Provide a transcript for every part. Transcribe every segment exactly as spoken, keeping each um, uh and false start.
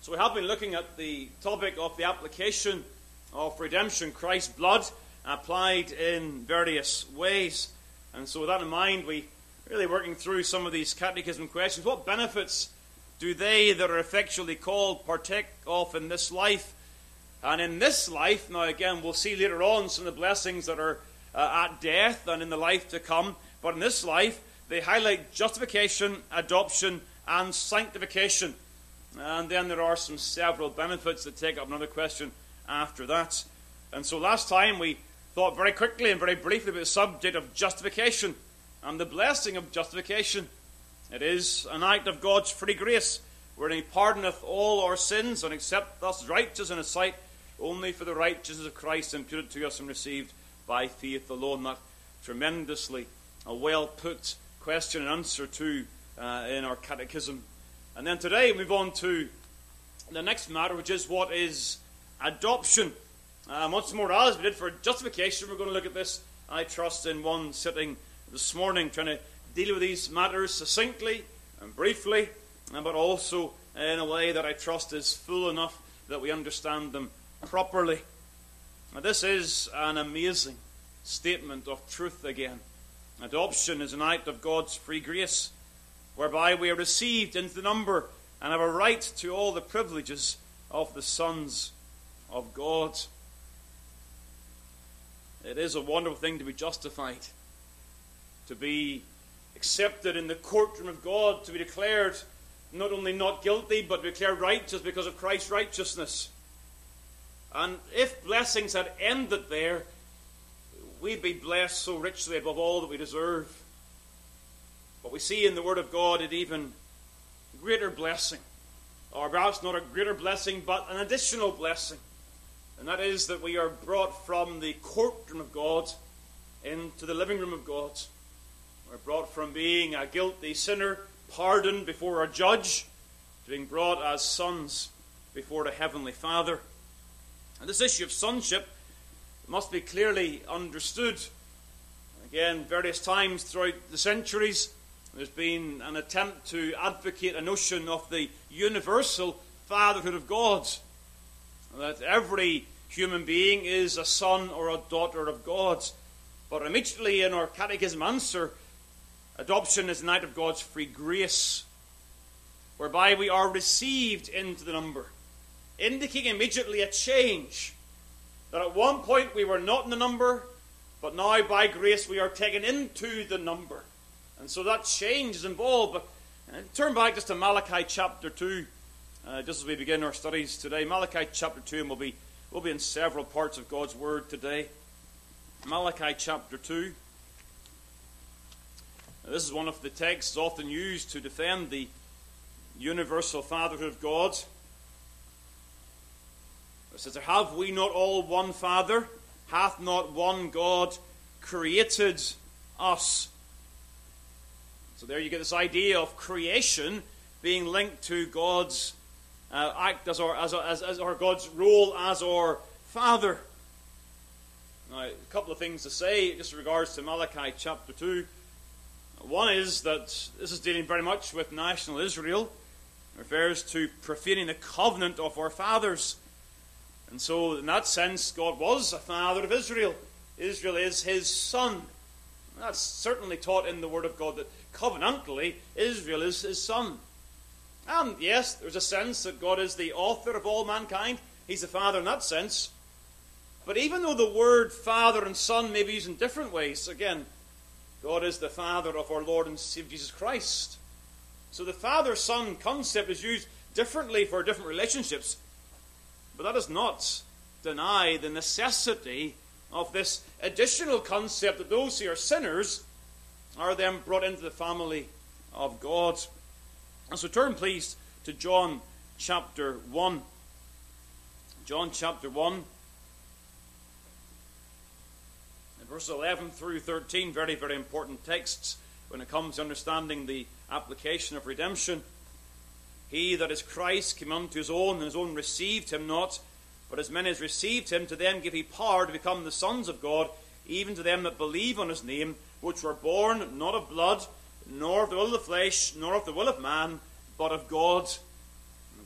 So we have been looking at the topic of the application of redemption, Christ's blood applied in various ways. And so with that in mind, we really working through some of these catechism questions. What benefits do they that are effectually called partake of in this life? And in this life, now again, we'll see later on some of the blessings that are uh, at death and in the life to come. But in this life, they highlight justification, adoption, and sanctification. And then there are some several benefits that take up another question after that. And so last time we thought very quickly and very briefly about the subject of justification and the blessing of justification. It is an act of God's free grace, wherein He pardoneth all our sins and accepteth us righteous in His sight, only for the righteousness of Christ imputed to us and received by faith alone. That tremendously a well put question and answer to uh, in our catechism. And then today we move on to the next matter, which is what is adoption. Uh, once more, as we did for justification, we're going to look at this, I trust, in one sitting this morning, trying to deal with these matters succinctly and briefly, but also in a way that I trust is full enough that we understand them properly. Now, this is an amazing statement of truth again. Adoption is an act of God's free grace, whereby we are received into the number and have a right to all the privileges of the sons of God. It is a wonderful thing to be justified, to be accepted in the courtroom of God, to be declared not only not guilty, but declared righteous because of Christ's righteousness. And if blessings had ended there, we'd be blessed so richly above all that we deserve. But we see in the Word of God an even greater blessing, or perhaps not a greater blessing, but an additional blessing. And that is that we are brought from the courtroom of God into the living room of God. We're brought from being a guilty sinner, pardoned before our judge, to being brought as sons before the Heavenly Father. And this issue of sonship must be clearly understood. Again, various times throughout the centuries, there's been an attempt to advocate a notion of the universal fatherhood of God, that every human being is a son or a daughter of God. But immediately in our catechism answer, adoption is an act of God's free grace, whereby we are received into the number, indicating immediately a change. That at one point we were not in the number, but now by grace we are taken into the number. And so that change is involved. But uh, turn back just to Malachi chapter two, uh, just as we begin our studies today. Malachi chapter two, and we'll be, we'll be in several parts of God's Word today. Malachi chapter two. Now, this is one of the texts often used to defend the universal fatherhood of God. It says, have we not all one Father? Hath not one God created us? So there you get this idea of creation being linked to God's uh, act as our, as, as, as our God's role as our Father. Now, a couple of things to say just in regards to Malachi chapter two. One is that this is dealing very much with national Israel. It refers to profaning the covenant of our fathers. And so, in that sense, God was a father of Israel. Israel is His son. That's certainly taught in the Word of God, that covenantally, Israel is His son. And yes, there's a sense that God is the author of all mankind. He's the Father in that sense. But even though the word Father and Son may be used in different ways, again, God is the Father of our Lord and Savior Jesus Christ. So the Father-Son concept is used differently for different relationships. But that does not deny the necessity of this additional concept that those who are sinners are then brought into the family of God. And so turn please to John chapter one. John chapter one. Verses eleven through thirteen, very, very important texts when it comes to understanding the application of redemption. He that is Christ came unto his own, and his own received him not. But as many as received him, to them gave he power to become the sons of God, even to them that believe on his name, which were born not of blood, nor of the will of the flesh, nor of the will of man, but of God.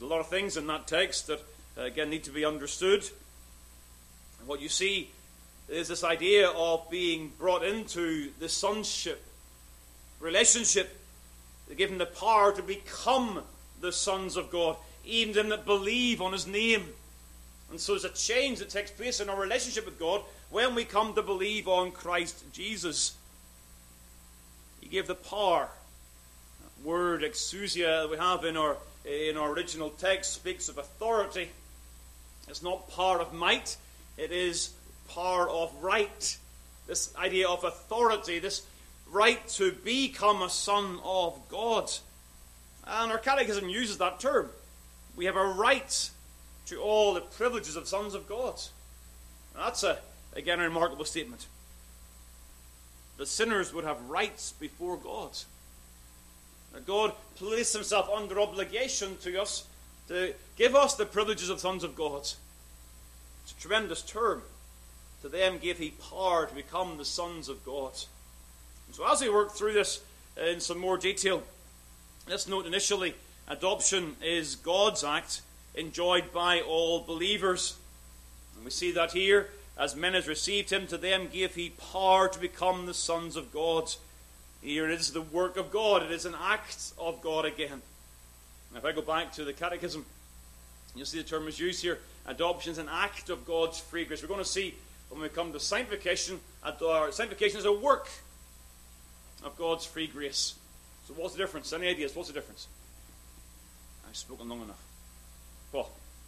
There's a lot of things in that text that, uh, again, need to be understood. And what you see is this idea of being brought into the sonship relationship, given the power to become the sons of God, even them that believe on his name. And so there's a change that takes place in our relationship with God when we come to believe on Christ Jesus. He gave the power. That word exousia that we have in our, in our original text speaks of authority. It's not power of might, it is power of right. This idea of authority, this right to become a son of God. And our catechism uses that term. We have a right to all the privileges of sons of God. And that's, a, again, a remarkable statement. The sinners would have rights before God. That God placed himself under obligation to us to give us the privileges of sons of God. It's a tremendous term. To them gave he power to become the sons of God. And so as we work through this in some more detail, let's note initially, adoption is God's act enjoyed by all believers. And we see that here, as men has received him, to them gave he power to become the sons of God. Here it is the work of God. It is an act of God again. Now, if I go back to the catechism, you'll see the term is used here. Adoption is an act of God's free grace. We're going to see when we come to sanctification, sanctification is a work of God's free grace. So what's the difference? Any ideas? What's the difference? I've spoken long enough. Paul?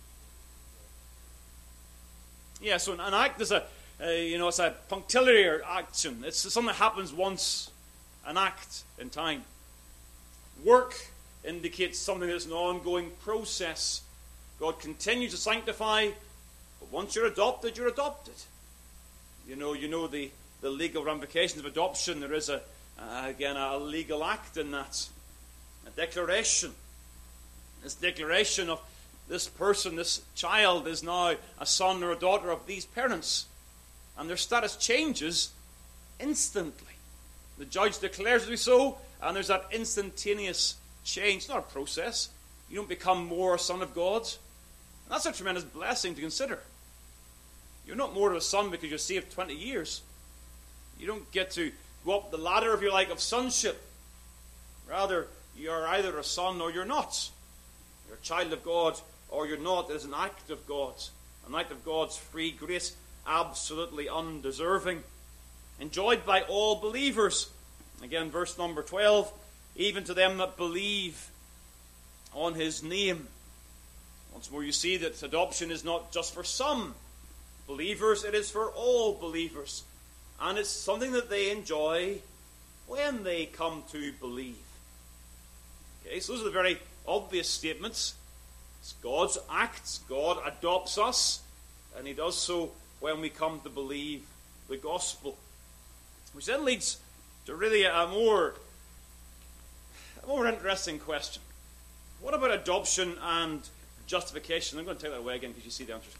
Yeah, so an act is a, a you know, it's a punctiliar action. It's something that happens once, an act in time. Work indicates something that's an ongoing process. God continues to sanctify, but once you're adopted, you're adopted. You know, you know the, the legal ramifications of adoption. There is a uh, again a legal act in that, a declaration. This declaration of this person, this child, is now a son or a daughter of these parents, and their status changes instantly. The judge declares it to be so, and there's that instantaneous change. It's not a process. You don't become more a son of God. And that's a tremendous blessing to consider. You're not more of a son because you're saved twenty years. You don't get to go up the ladder, if you like, of sonship. Rather, you're either a son or you're not. You're a child of God or you're not. It is an act of God. An act of God's free grace, absolutely undeserving. Enjoyed by all believers. Again, verse number twelve. Even to them that believe on his name. Once more you see that adoption is not just for some believers, it is for all believers. And it's something that they enjoy when they come to believe. Okay, so those are the very obvious statements. It's God's acts. God adopts us, and he does so when we come to believe the gospel. Which then leads to really a more, a more interesting question. What about adoption and justification? I'm going to take that away again because you see the answers.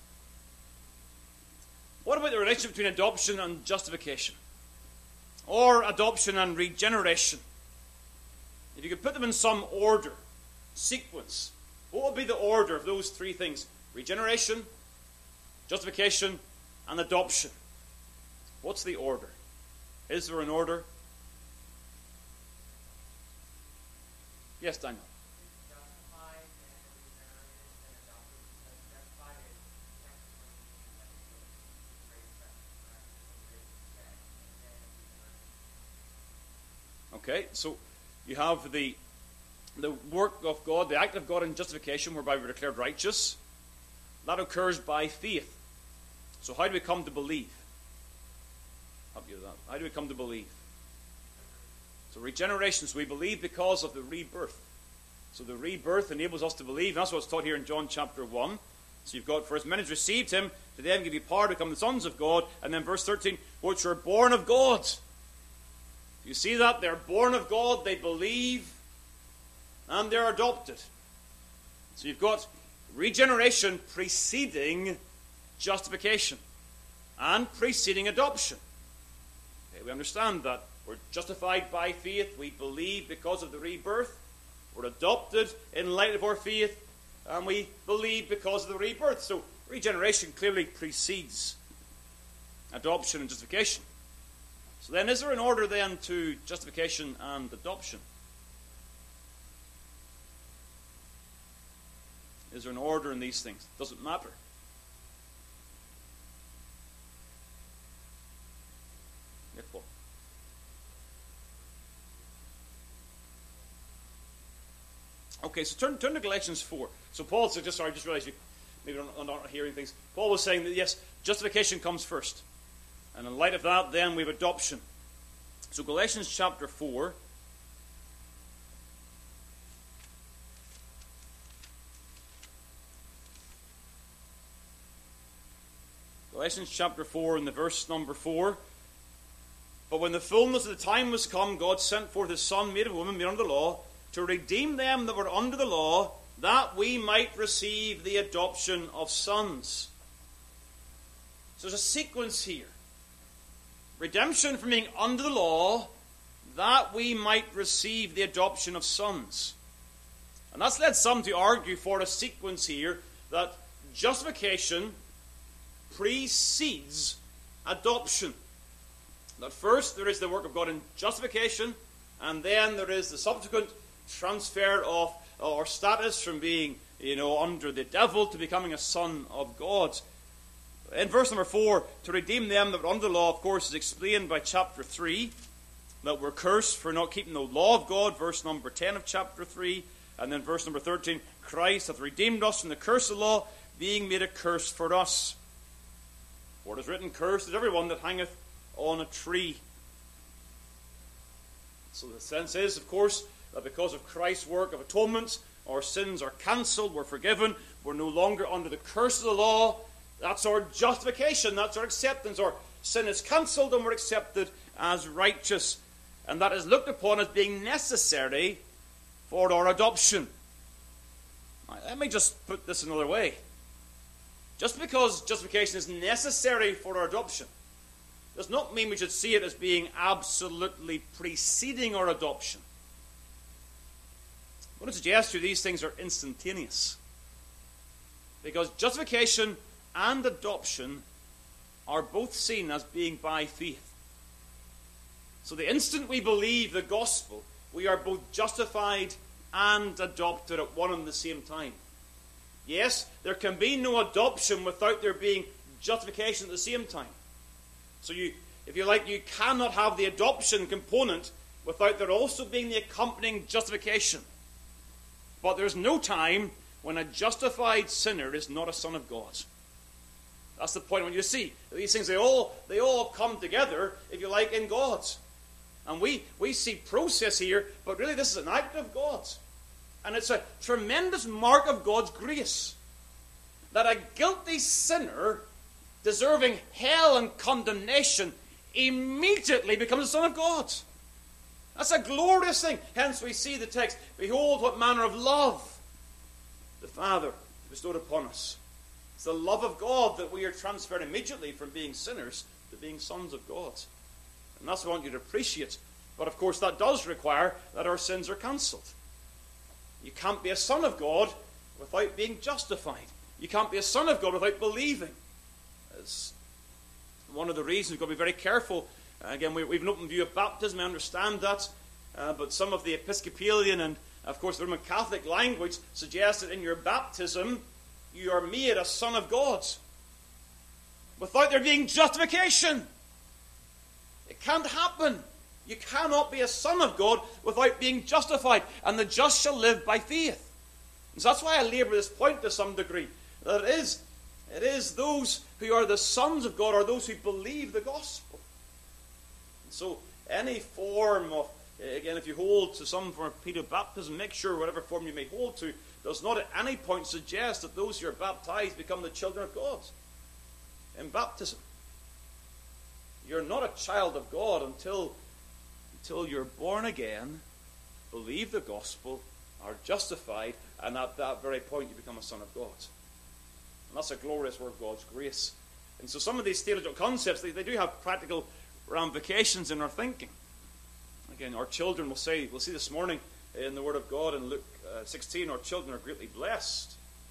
What about the relationship between adoption and justification? Or adoption and regeneration? If you could put them in some order, sequence, what would be the order of those three things? Regeneration, justification, and adoption. What's the order? Is there an order? Yes, Daniel. Okay, so you have the the work of God, the act of God in justification, whereby we're declared righteous. That occurs by faith. So how do we come to believe? Help you with that. How do we come to believe? So regeneration, so we believe because of the rebirth. So the rebirth enables us to believe. And that's what's taught here in John chapter one. So you've got, first, men has received him, to them give you power to become the sons of God. And then verse thirteen, which are born of God. You see that? They're born of God, they believe, and they're adopted. So you've got regeneration preceding justification and preceding adoption. Okay, we understand that. We're justified by faith. We believe because of the rebirth. We're adopted in light of our faith. and we believe because of the rebirth. So regeneration clearly precedes adoption and justification. So then, is there an order then to justification and adoption? Is there an order in these things? Does it matter? Yeah, Paul. Okay, so turn, turn to Galatians four. So Paul said, just sorry, I just realized you maybe are not hearing things. Paul was saying that yes, justification comes first. And in light of that, then we have adoption. So Galatians chapter four. Galatians chapter four and the verse number four. But when the fullness of the time was come, God sent forth his Son, made of a woman, made under the law, to redeem them that were under the law, that we might receive the adoption of sons. So there's a sequence here. Redemption from being under the law, that we might receive the adoption of sons. And that's led some to argue for a sequence here, that justification precedes adoption. That first there is the work of God in justification, and then there is the subsequent transfer of our status from being, you know, under the devil to becoming a son of God. In verse number four, to redeem them that were under the law, of course, is explained by chapter three, that we're cursed for not keeping the law of God, verse number ten of chapter three, and then verse number thirteen, Christ hath redeemed us from the curse of the law, being made a curse for us. For it is written, cursed is everyone that hangeth on a tree. So the sense is, of course, that because of Christ's work of atonement, our sins are cancelled, we're forgiven, we're no longer under the curse of the law. That's our justification, that's our acceptance. Our sin is cancelled and we're accepted as righteous. And that is looked upon as being necessary for our adoption. Now, let me just put this another way. Just because justification is necessary for our adoption does not mean we should see it as being absolutely preceding our adoption. I want to suggest to you these things are instantaneous. Because justification and adoption are both seen as being by faith. So the instant we believe the gospel, we are both justified and adopted at one and the same time. Yes, there can be no adoption without there being justification at the same time. So you, if you like, you cannot have the adoption component without there also being the accompanying justification. But there's no time when a justified sinner is not a son of God. That's the point. When you see these things, they all they all come together, if you like, in God. And we, we see process here, but really this is an act of God. And it's a tremendous mark of God's grace that a guilty sinner deserving hell and condemnation immediately becomes a son of God. That's a glorious thing. Hence we see the text, behold what manner of love the Father bestowed upon us. It's the love of God that we are transferred immediately from being sinners to being sons of God. And that's what I want you to appreciate. But of course that does require that our sins are cancelled. You can't be a son of God without being justified. You can't be a son of God without believing. It's one of the reasons we've got to be very careful. Uh, again, we, we have an open view of baptism, I understand that. Uh, but some of the Episcopalian and, of course, the Roman Catholic language suggests that in your baptism, you are made a son of God. Without there being justification. It can't happen. You cannot be a son of God without being justified. And the just shall live by faith. And so that's why I labour this point to some degree. That it is, it is those who are the sons of God, are those who believe the gospel. And so any form of, again, if you hold to some form of pedobaptism, make sure whatever form you may hold to, does not at any point suggest that those who are baptized become the children of God. In baptism, you're not a child of God until, until you're born again, believe the gospel, are justified, and at that very point you become a son of God. And that's a glorious work of God's grace. And so some of these theological concepts, they, they do have practical ramifications in our thinking. Again, our children will say, we'll see this morning in the Word of God in Luke uh, sixteen, our children are greatly blessed.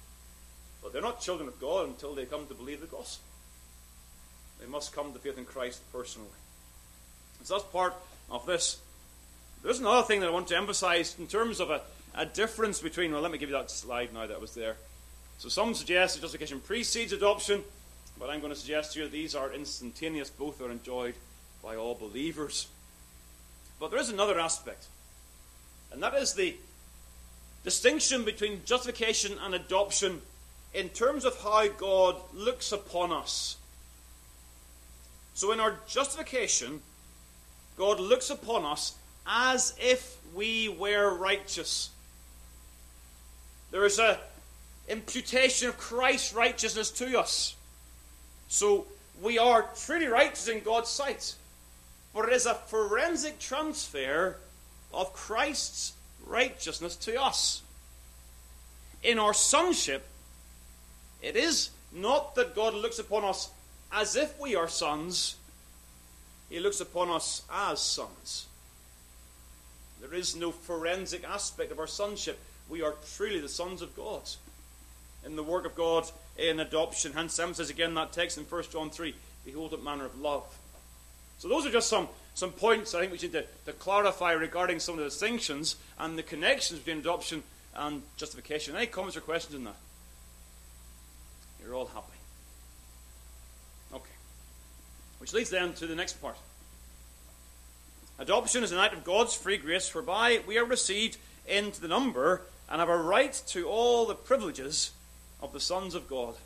But they're not children of God until they come to believe the gospel. They must come to faith in Christ personally. So that's part of this. There's another thing that I want to emphasize in terms of a, a difference between, well, let me give you that slide now that was there. So some suggest that justification precedes adoption, but I'm going to suggest here these are instantaneous. Both are enjoyed by all believers. But there is another aspect, and that is the distinction between justification and adoption in terms of how God looks upon us. So in our justification, God looks upon us as if we were righteous. There is an imputation of Christ's righteousness to us. So we are truly righteous in God's sight. But it is a forensic transfer of Christ's righteousness to us. In our sonship, it is not that God looks upon us as if we are sons. He looks upon us as sons. There is no forensic aspect of our sonship. We are truly the sons of God in the work of God in adoption. Hence, Sam says again that text in First John three, behold what manner of love. So those are just some, some points I think we need to, to clarify regarding some of the distinctions and the connections between adoption and justification. Any comments or questions on that? You're all happy. Okay. Which leads then to the next part. Adoption is an act of God's free grace whereby we are received into the number and have a right to all the privileges of the sons of God.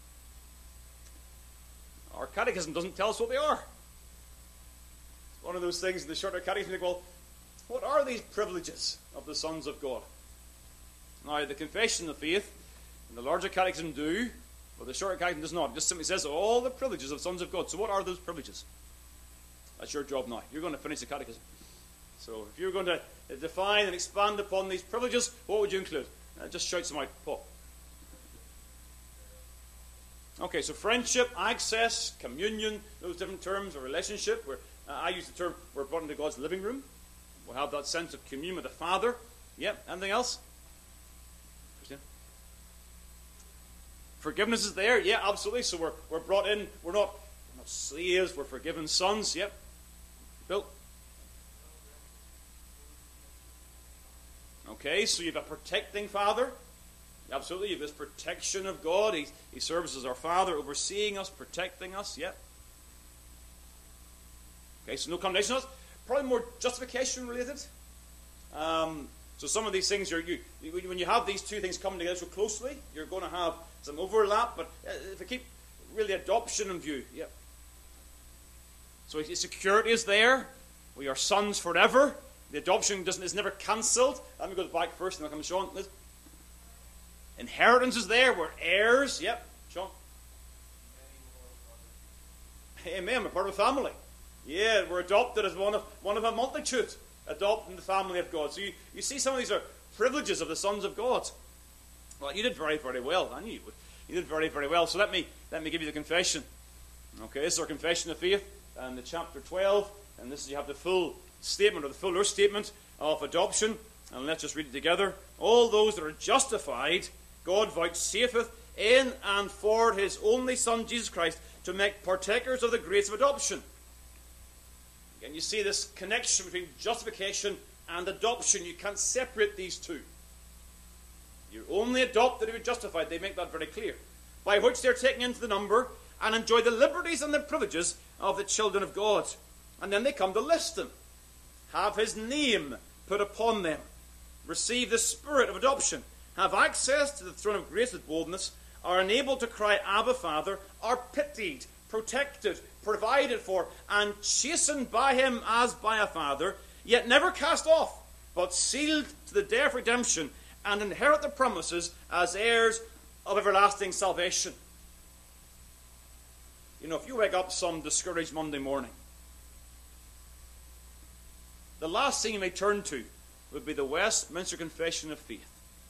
Our catechism doesn't tell us what they are. It's one of those things in the shorter catechism, you think, well, what are these privileges of the sons of God? Now, the Confession of Faith and the larger catechism do, but the shorter catechism does not. It just simply says all the privileges of sons of God. So what are those privileges? That's your job now. You're going to finish the catechism. So if you're going to define and expand upon these privileges, what would you include? Uh, just shout some out. Paul. Okay, so friendship, access, communion, those different terms, or relationship. Where uh, I use the term, we're brought into God's living room. We'll have that sense of communion with the Father. Yep, anything else? Christian? Forgiveness is there. Yeah, absolutely. So we're, we're brought in. We're not, we're not slaves. We're forgiven sons. Yep. Bill? Okay, so you have a protecting Father. Absolutely, you have this protection of God. He, he serves as our Father, overseeing us, protecting us. Yep. Okay, so no condemnation of us. Probably more justification related. Um, so some of these things, you're, you, when you have these two things coming together so closely, you're going to have some overlap. But if I keep really adoption in view, yep. So security is there. We are sons forever. The adoption doesn't is never cancelled. Let me go back first, and I'll come to Sean. Liz. Inheritance is there. We're heirs. Yep, Sean. Amen. We're part of a family. Yeah, we're adopted as one of one of a multitude, adopted in the family of God. So you, you see, some of these are privileges of the sons of God. Well, you did very, very well. I knew you would. You did very, very well. So let me let me give you the confession. Okay, this is our confession of faith, and the chapter twelve, and this is you have the full statement or the fuller statement of adoption. And let's just read it together. All those that are justified, God vouchsafeth in and for his only Son, Jesus Christ, to make partakers of the grace of adoption. And you see this connection between justification and adoption. You can't separate these two. You're only adopted if you're justified. They make that very clear. By which they're taken into the number and enjoy the liberties and the privileges of the children of God. And then they come to list them. Have his name put upon them. Receive the spirit of adoption. Have access to the throne of grace with boldness. Are enabled to cry, Abba, Father. Are pitied, protected, provided for, and chastened by him as by a father. Yet never cast off, but sealed to the day of redemption, and inherit the promises as heirs of everlasting salvation. You know, if you wake up some discouraged Monday morning, the last thing you may turn to would be the Westminster Confession of Faith.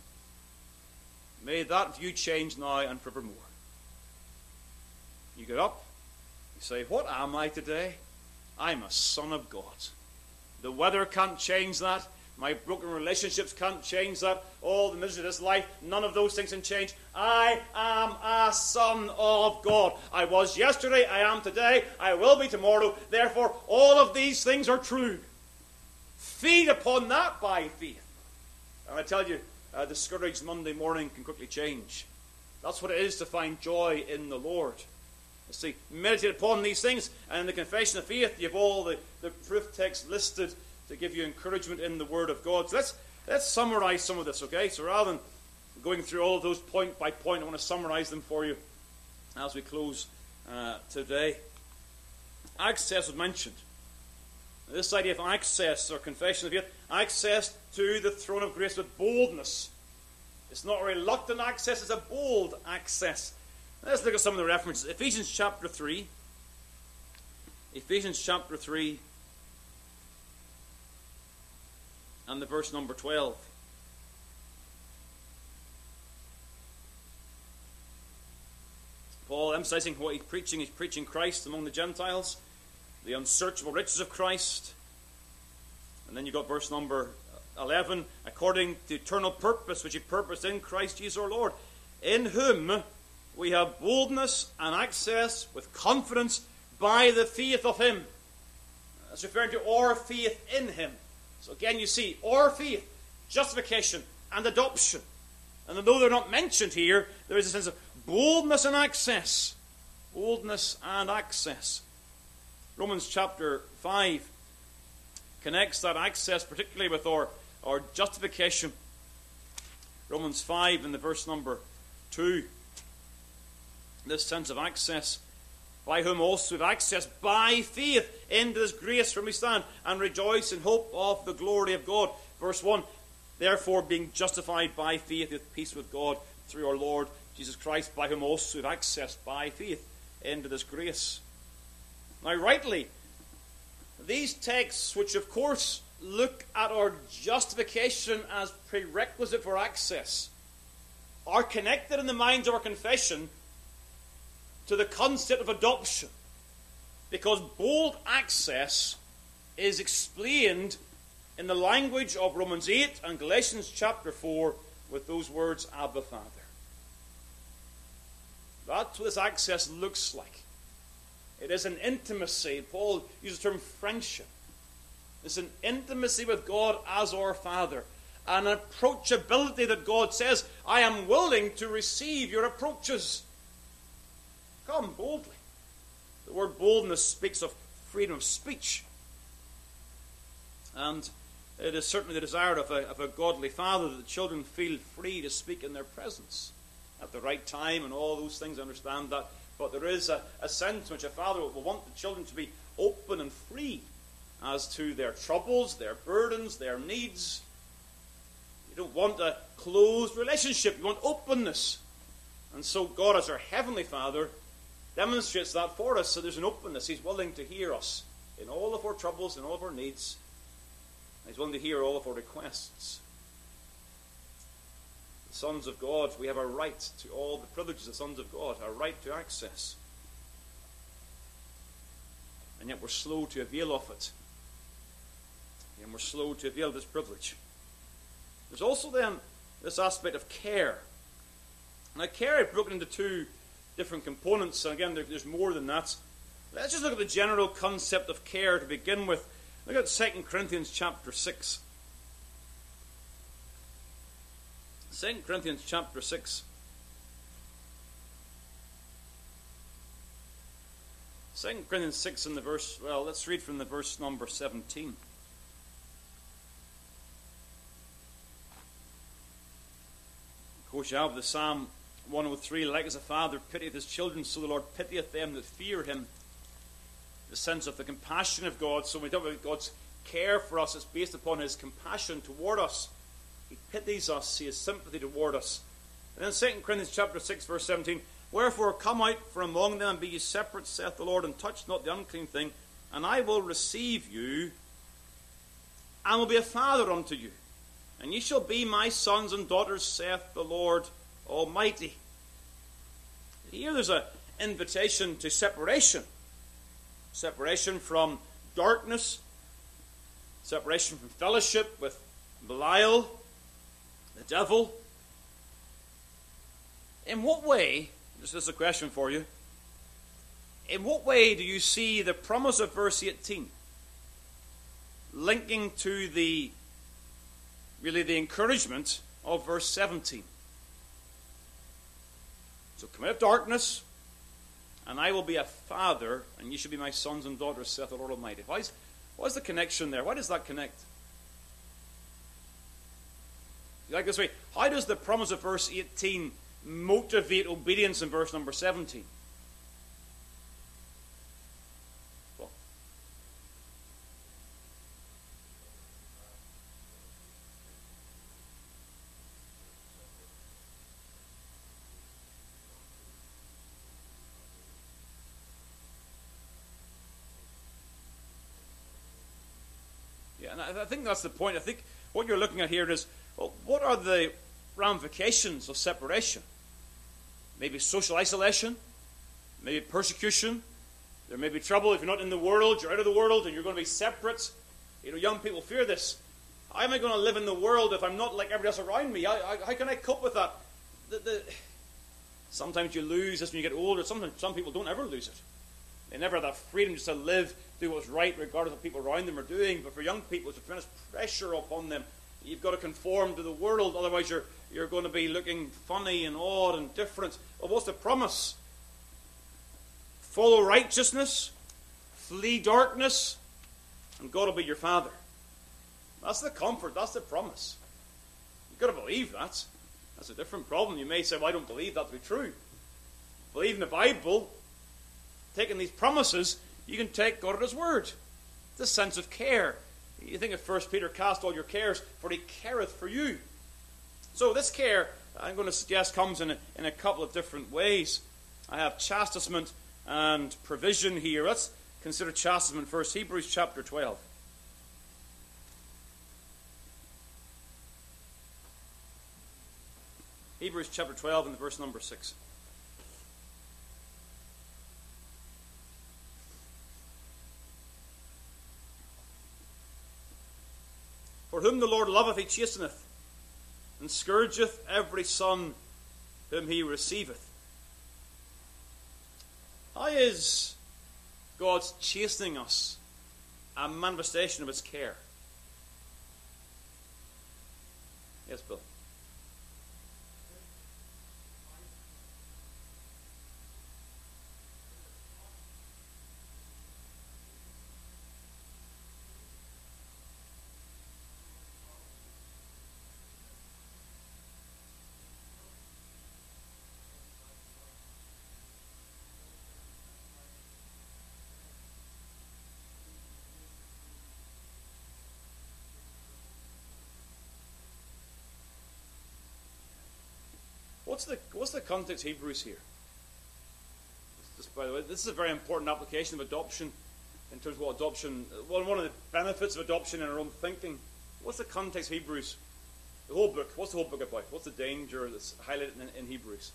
May that view change now and forevermore. You get up, you say, what am I today? I'm a son of God. The weather can't change that. My broken relationships can't change that. All the misery of this life, none of those things can change. I am a son of God. I was yesterday, I am today, I will be tomorrow. Therefore, all of these things are true. Feed upon that by faith. And I tell you, a discouraged Monday morning can quickly change. That's what it is to find joy in the Lord. You see, meditate upon these things, and in the confession of faith, you have all the, the proof texts listed to give you encouragement in the Word of God. So let's, let's summarize some of this, okay? So rather than going through all of those point by point, I want to summarize them for you as we close uh, today. Access was mentioned. This idea of access, or confession of faith, access to the throne of grace with boldness. It's not a reluctant access, it's a bold access. Let's look at some of the references. Ephesians chapter three. Ephesians chapter three. And the verse number twelve. Paul, emphasizing what he's preaching, he's preaching Christ among the Gentiles, the unsearchable riches of Christ. And then you've got verse number eleven, according to the eternal purpose which he purposed in Christ Jesus our Lord, in whom we have boldness and access with confidence by the faith of him. That's referring to our faith in him. So again you see, our faith, justification and adoption. And although they're not mentioned here, there is a sense of boldness and access. Boldness and access. Romans chapter five connects that access particularly with our, our justification. Romans five in the verse number two. This sense of access, by whom also we have access by faith into this grace where we stand, and rejoice in hope of the glory of God. Verse one, therefore being justified by faith with peace with God through our Lord Jesus Christ, by whom also we have access by faith into this grace. Now rightly, these texts, which of course look at our justification as prerequisite for access, are connected in the minds of our confession to the concept of adoption, because bold access is explained in the language of Romans eight and Galatians chapter four with those words, Abba, Father. That's what this access looks like. It is an intimacy. Paul uses the term friendship. It's an intimacy with God as our Father, an approachability that God says, I am willing to receive your approaches. Come boldly. The word boldness speaks of freedom of speech. And it is certainly the desire of a, of a godly father that the children feel free to speak in their presence at the right time and all those things. I understand that. But there is a, a sense in which a father will want the children to be open and free as to their troubles, their burdens, their needs. You don't want a closed relationship. You want openness. And so God, as our heavenly Father, demonstrates that for us. So there's an openness. He's willing to hear us in all of our troubles, in all of our needs. He's willing to hear all of our requests. The sons of God, we have a right to all the privileges of the sons of God, a right to access. And yet we're slow to avail of it. And we're slow to avail this privilege. There's also then this aspect of care. Now care is broken into two different components. And again, there's more than that. Let's just look at the general concept of care to begin with. Look at Second Corinthians chapter six. Second Corinthians chapter six. Second Corinthians six in the verse, well, let's read from the verse number seventeen. Of course, you have the Psalm one oh three, like as a father pitieth his children, so the Lord pitieth them that fear him. The sense of the compassion of God. So when we talk about God's care for us, it's based upon his compassion toward us. He pities us, he has sympathy toward us. And then Second Corinthians chapter six, verse seventeen, wherefore come out from among them, and be ye separate, saith the Lord, and touch not the unclean thing, and I will receive you, and will be a father unto you. And ye shall be my sons and daughters, saith the Lord Almighty. Here there's an invitation to separation. Separation from darkness, separation from fellowship with Belial, the devil. In what way, this is a question for you, in what way do you see the promise of verse eighteen linking to the, really the encouragement of verse seventeen? So come out of darkness, and I will be a father, and you shall be my sons and daughters, saith the Lord Almighty. Why is, what is the connection there? Why does that connect? You like this way? How does the promise of verse eighteen motivate obedience in verse number seventeen? Well, yeah, and I, I think that's the point. I think what you're looking at here is, well, what are the ramifications of separation? Maybe social isolation, maybe persecution. There may be trouble if you're not in the world, you're out of the world, and you're going to be separate. You know, young people fear this. How am I going to live in the world if I'm not like everybody else around me? How, how, how can I cope with that? The, the, sometimes you lose this when you get older. Sometimes some people don't ever lose it. They never have that freedom just to live, do what's right, regardless of what people around them are doing. But for young people, it's a tremendous pressure upon them. You've got to conform to the world, otherwise you're you're going to be looking funny and odd and different. Well, what's the promise? Follow righteousness, flee darkness, and God will be your Father. That's the comfort, that's the promise. You've got to believe that. That's a different problem. You may say, well, I don't believe that to be true. Believe in the Bible, taking these promises, you can take God at His word. It's a sense of care. You think of First Peter, cast all your cares, for He careth for you. So this care, I'm going to suggest, comes in a, in a couple of different ways. I have chastisement and provision here. Let's consider chastisement first. Hebrews chapter twelve. Hebrews chapter twelve and verse number six. For whom the Lord loveth, He chasteneth, and scourgeth every son whom He receiveth. How is God's chastening us a manifestation of His care? Yes, Bill. What's the, what's the context of Hebrews here? Just, by the way, this is a very important application of adoption in terms of what adoption, well, one of the benefits of adoption in our own thinking. What's the context of Hebrews? The whole book. What's the whole book about? What's the danger that's highlighted in, in Hebrews?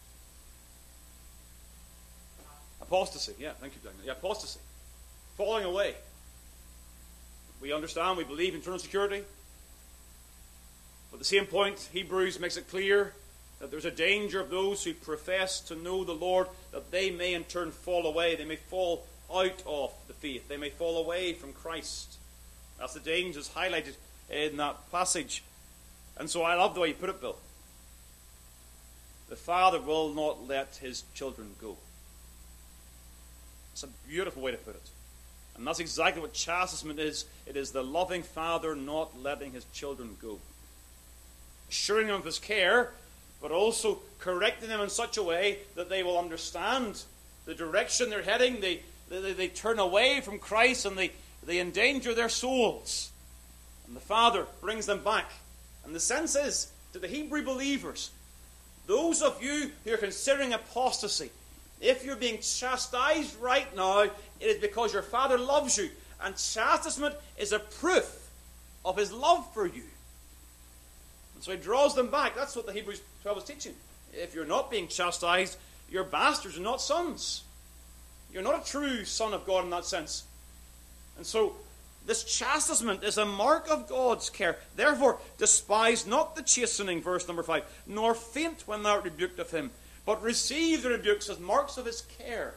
Apostasy. Yeah, thank you, Daniel. Yeah, apostasy. Falling away. We understand, we believe in eternal security. But at the same point, Hebrews makes it clear that there's a danger of those who profess to know the Lord, that they may in turn fall away. They may fall out of the faith. They may fall away from Christ. That's the dangers highlighted in that passage. And so I love the way you put it, Bill. The Father will not let His children go. It's a beautiful way to put it. And that's exactly what chastisement is. It is the loving Father not letting His children go. Assuring them of His care, but also correcting them in such a way that they will understand the direction they're heading. They, they, they turn away from Christ and they, they endanger their souls. And the Father brings them back. And the sense is, to the Hebrew believers, those of you who are considering apostasy, if you're being chastised right now, it is because your Father loves you. And chastisement is a proof of His love for you. And so He draws them back. That's what the Hebrews twelve is teaching. If you're not being chastised, you're bastards and not sons. You're not a true son of God in that sense. And so This chastisement is a mark of God's care. Therefore, despise not the chastening, verse number five, nor faint when thou art rebuked of him, but receive the rebukes as marks of his care.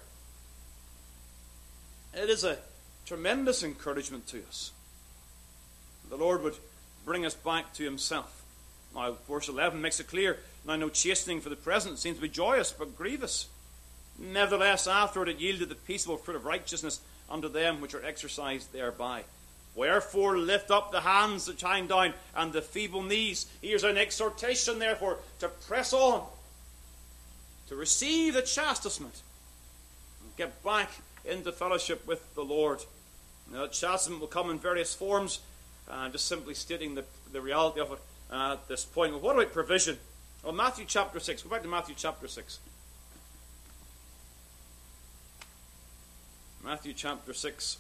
It is a tremendous encouragement to us. The Lord would bring us back to himself. Now, verse eleven makes it clear, now no chastening for the present seems to be joyous, but grievous. Nevertheless, afterward it yielded the peaceable fruit of righteousness unto them which are exercised thereby. Wherefore lift up the hands that hang down, and the feeble knees. Here's an exhortation, therefore, to press on, to receive the chastisement, and get back into fellowship with the Lord. Now, that chastisement will come in various forms. I'm uh, just simply stating the, the reality of it uh, at this point. Well, what about provision? Well, Matthew chapter six. Go back to Matthew chapter six. Matthew chapter six.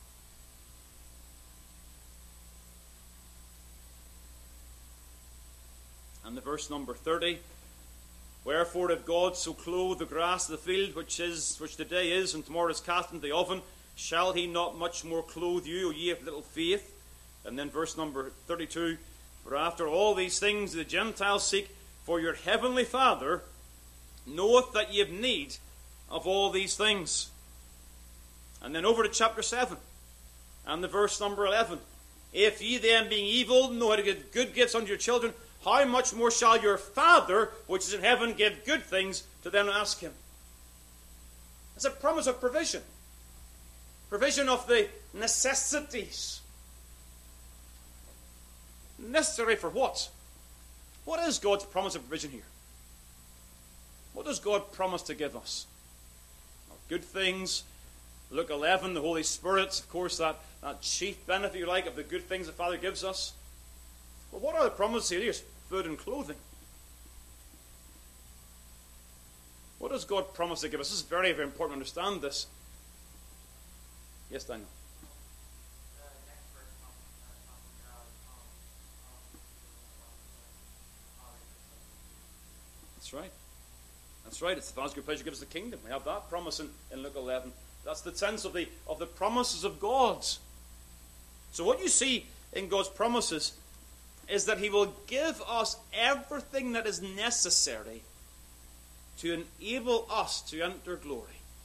And the verse number thirty. Wherefore if God so clothe the grass of the field, which is which today is, and tomorrow is cast into the oven, shall he not much more clothe you, O ye of little faith? And then verse number thirty-two. For after all these things the Gentiles seek, for your heavenly Father knoweth that ye have need of all these things. And then over to chapter seven, and the verse number eleven. If ye then, being evil, know how to give good gifts unto your children, how much more shall your Father, which is in heaven, give good things to them who ask him? It's a promise of provision. Provision of the necessities. Necessary for what? What is God's promise of provision here? What does God promise to give us? Well, good things. Luke eleven, the Holy Spirit, of course, that, that chief benefit, you like, of the good things the Father gives us. Well, what are the promises here? Here's food and clothing. What does God promise to give us? This is very, very important to understand this. Yes, Daniel. That's right. That's right. It's the Father's good pleasure to give us the kingdom. We have that promise in, in Luke eleven. That's the sense of the of the promises of God. So what you see in God's promises is that he will give us everything that is necessary to enable us to enter glory.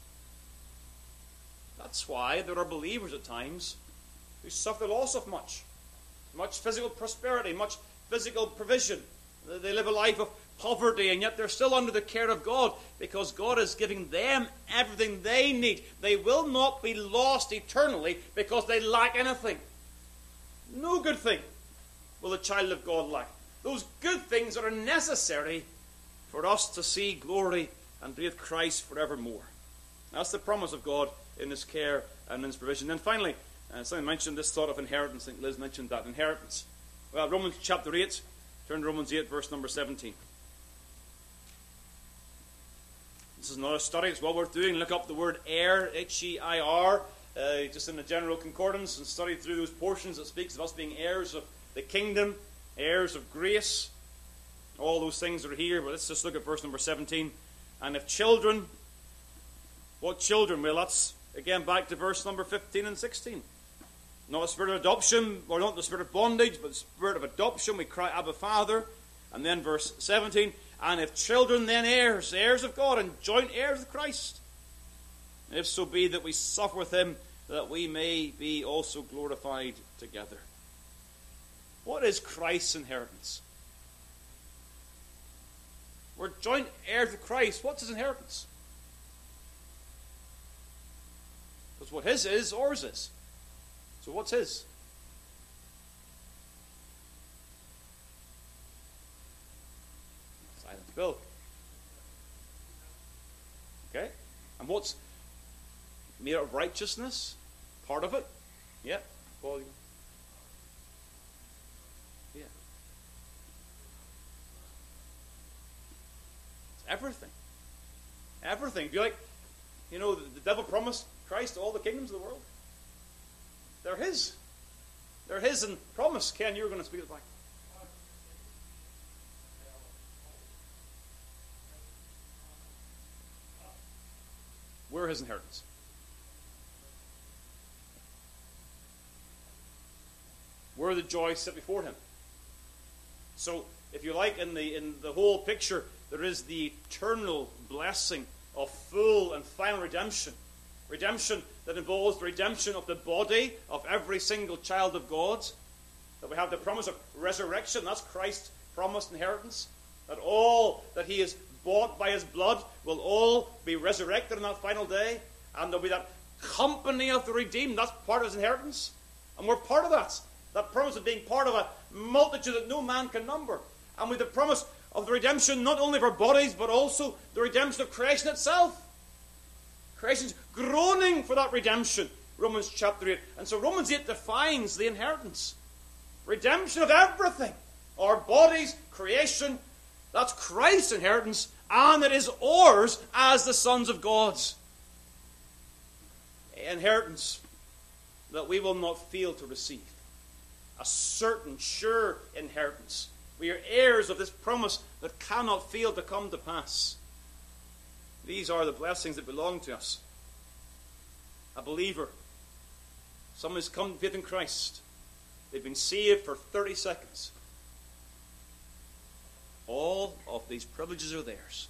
That's why there are believers at times who suffer the loss of much. Much physical prosperity, much physical provision. They live a life of poverty, and yet they're still under the care of God because God is giving them everything they need. They will not be lost eternally because they lack anything. No good thing will the child of God lack. Those good things that are necessary for us to see glory and be with Christ forevermore. That's the promise of God in his care and in his provision. And finally, uh, somebody mentioned this thought of inheritance. I think Liz mentioned that. Inheritance. Well, Romans chapter eight. Turn to Romans eight, verse number seventeen. This is not a study. It's well worth doing. Look up the word heir, H E I R, uh, just in the general concordance, and study through those portions that speaks of us being heirs of the kingdom, heirs of grace. All those things are here. But let's just look at verse number seventeen. And if children, what children? Well, that's again back to verse number fifteen and sixteen. Not a spirit of adoption, or not the spirit of bondage, but the spirit of adoption. We cry, Abba, Father. And then verse seventeen. And if children, then heirs, heirs of God, and joint heirs with Christ. And if so be that we suffer with him, that we may be also glorified together. What is Christ's inheritance? We're joint heirs with Christ. What's his inheritance? Because what his is, ours is. So what's his? Silent Bill. Okay? And what's made out of righteousness? Part of it? Yeah. Paul, you- yeah. It's everything. Everything. If you like, you know, the, the devil promised Christ all the kingdoms of the world. They're his. They're his and promise. Ken, you're going to speak at the back. We're his inheritance. We're the joy set before him. So, if you like, in the, in the whole picture, there is the eternal blessing of full and final redemption. Redemption that involves the redemption of the body of every single child of God. That we have the promise of resurrection. That's Christ's promised inheritance. That all that he has bought by his blood will all be resurrected on that final day. And there'll be that company of the redeemed. That's part of his inheritance. And we're part of that. That promise of being part of a multitude that no man can number. And with the promise of the redemption not only of our bodies, but also the redemption of creation itself. Creation's groaning for that redemption. Romans chapter eight. And so Romans eight defines the inheritance. Redemption of everything. Our bodies, creation. That's Christ's inheritance. And it is ours as the sons of God. Inheritance that we will not fail to receive. A certain, sure inheritance. We are heirs of this promise that cannot fail to come to pass. These are the blessings that belong to us. A believer, someone who's come to faith in Christ, they've been saved for thirty seconds. All of these privileges are theirs.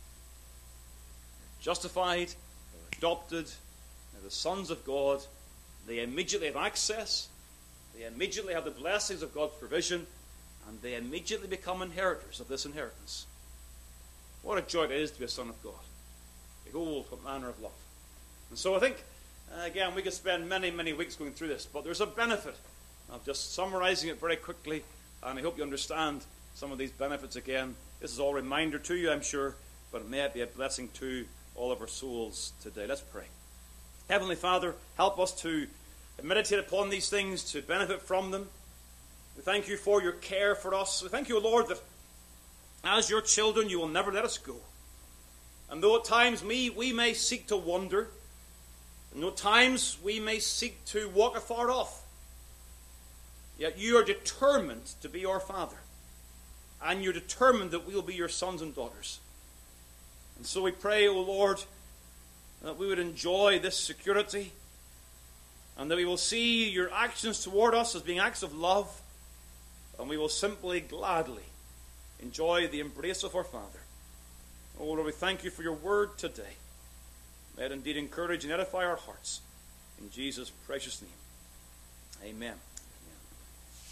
Justified, adopted, they're the sons of God. They immediately have access. They immediately have the blessings of God's provision. And they immediately become inheritors of this inheritance. What a joy it is to be a son of God. Behold, what manner of love. And so I think, uh, again, we could spend many, many weeks going through this. But there's a benefit of just summarizing it very quickly. And I hope you understand some of these benefits again. This is all a reminder to you, I'm sure. But it may be a blessing to all of our souls today. Let's pray. Heavenly Father, help us to meditate upon these things, to benefit from them. We thank you for your care for us. We thank you, Lord, that as your children, you will never let us go. And though at times we, we may seek to wander, and though at times we may seek to walk afar off, yet you are determined to be our Father. And you're determined that we will be your sons and daughters. And so we pray, O Lord, that we would enjoy this security, and that we will see your actions toward us as being acts of love, and we will simply, gladly enjoy the embrace of our Father. Oh Lord, we thank you for your word today. May it indeed encourage and edify our hearts. In Jesus' precious name, amen.